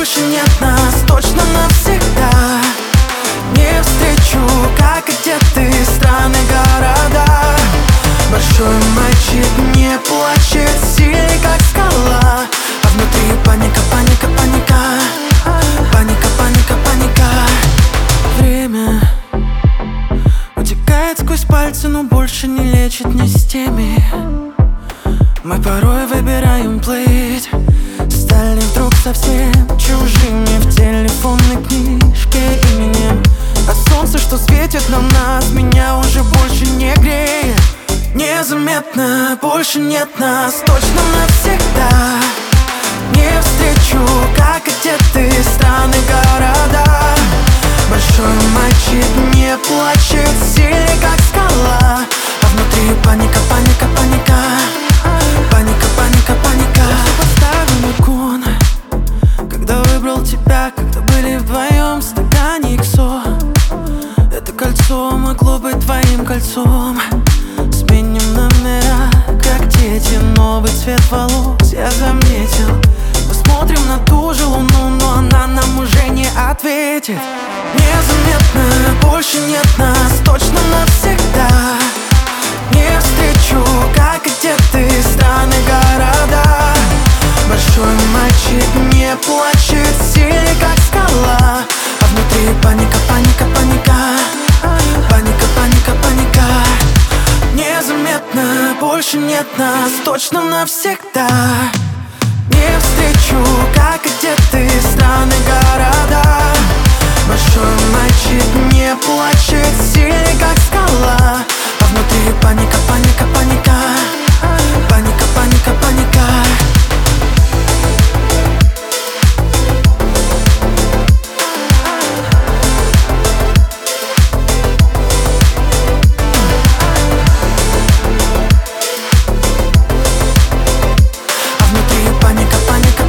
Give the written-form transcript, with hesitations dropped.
больше нет нас, точно навсегда. Не встречу, как одеты страны, города. Большой мальчик не плачет, сильный как скала, а внутри паника, паника, паника. Паника, паника, паника. Время утекает сквозь пальцы, но больше не лечит ни с теми. Мы порой выбираем плыть, стали вдруг совсем чужими в телефонной книжке именем. А солнце, что светит на нас, меня уже больше не греет. Незаметно, больше нет нас, точно навсегда. Не встречу, как одеты страны, города. Большой мальчик не плачет, сильный как скала, а внутри паника, паника, паника. Паника, паника, паника. Поставим икон, когда выбрал тебя, когда были вдвоем в стакане иксо. Это кольцо могло быть твоим кольцом. Сменим номера, как дети, новый цвет волос я заметил. Мы смотрим на ту же луну, но она нам уже не ответит. Незаметно, больше нет нас, точно навсегда. Не встречу, как одеты страны, города. Большой мальчик не плачет, сильный как скала, а внутри паника, паника, паника. Паника, паника, паника. Незаметно, больше нет нас, точно навсегда. Не встречу, как одеты страны, города. Большой мальчик не плачет, сильный как скала, а внутри паника, паника, паника. Паника, паника, паника. Паника, паника.